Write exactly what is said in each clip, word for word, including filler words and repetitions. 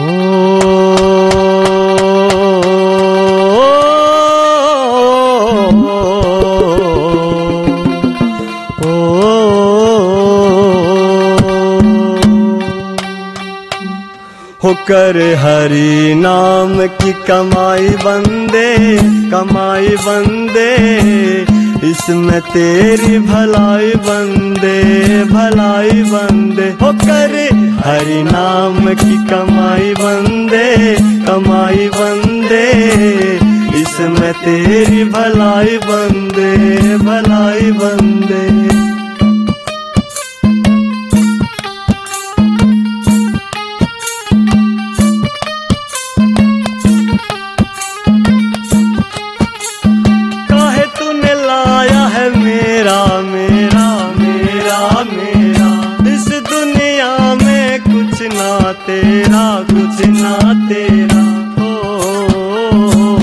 होकर हरि नाम की कमाई बंदे, कमाई बंदे, इसमें तेरी भलाई बंदे, भलाई बंदे। होकर हरि नाम की कमाई बंदे, कमाई बंदे, इसमें तेरी भलाई बंदे, भलाई बंदे। मेरा मेरा मेरा मेरा इस दुनिया में कुछ ना तेरा, कुछ ना तेरा। ओ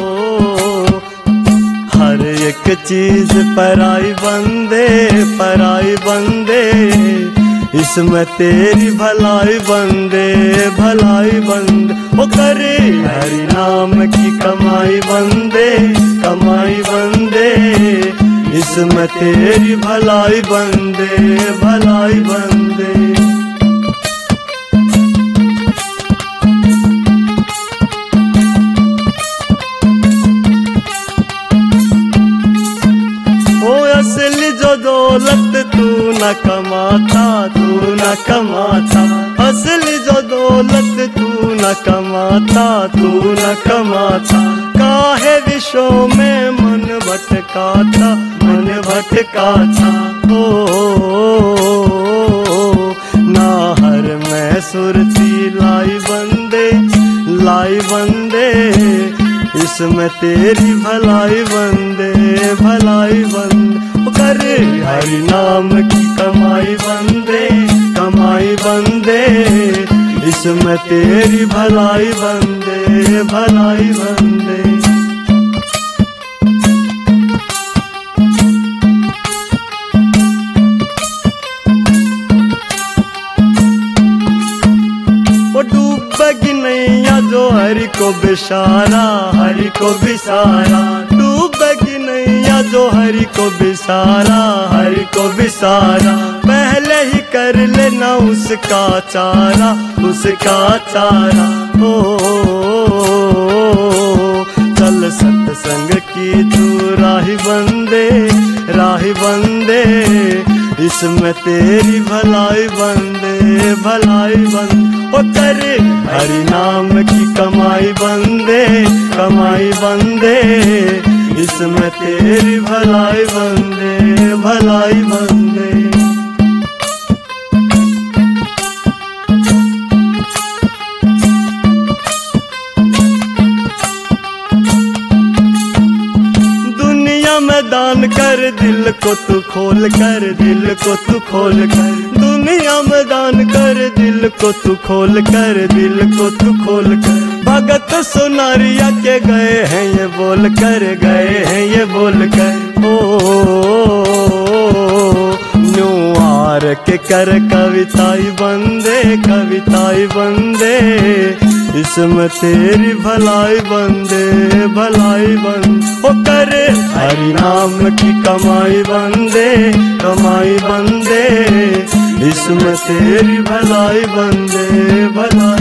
हर एक चीज पराई बंदे, पराई बंदे, इसमें तेरी भलाई बंदे, भलाई बंदे। ओ करे हरि नाम की कमाई बंदे, कमाई बंदे, इसमें तेरी भलाई बंदे, भलाई बंदे। ओ असली जो दौलत तू न कमाता, तू न कमाता, असली जो दौलत तू न कमाता, तू न कमाता। काहे विश्व में मन भटकाता, मन भटकाता। ओ नाहर में सुरती लाई बंदे, लाई बंदे, इसमें तेरी भलाई बंदे, भलाई बंदे। कर हरि नाम की कमाई बंदे, कमाई बंदे, इसमें तेरी भलाई बंदे, भलाई बंदे। डूबेगी नैया जो हरि को बिसारा, हरि को बिसारा। डूबेगी नैया जो हरि को बिसारा, हरि को बिसारा। पहले ही कर लेना उसका चारा, उसका चारा। ओ चल सत्संग की तू राही बंदे, राही बंदे, इसमें तेरी भलाई बंदे, भलाई बंदे। ओ करे हरि नाम की कमाई बंदे, कमाई बंदे, इसमें तेरी भलाई बंदे, भलाई बंदे। दान कर दिल को तू खोल कर, दिल को तू खोल कर। दुनिया में दान कर दिल को तू खोल कर, दिल को तू खोल कर। भगत सुनारिया के गए हैं ये बोल कर, गए हैं ये बोल कर। ओ न्यूआर के कर कविताई बंदे, कविताई बंदे, इसमें तेरी भलाई बंदे, भलाई बंदे। ओ करे हरि नाम की कमाई बंदे, कमाई बंदे, इसमें तेरी भलाई बंदे, भलाई।